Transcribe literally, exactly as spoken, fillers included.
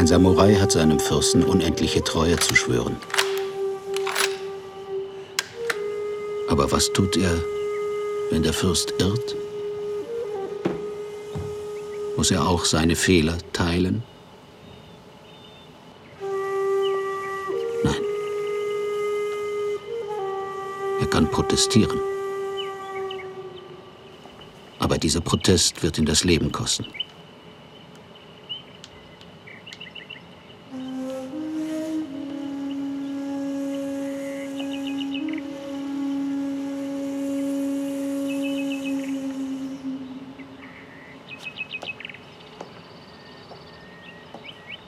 Ein Samurai hat seinem Fürsten unendliche Treue zu schwören. Aber was tut er, wenn der Fürst irrt? Muss er auch seine Fehler teilen? Nein. Er kann protestieren. Aber dieser Protest wird ihn das Leben kosten.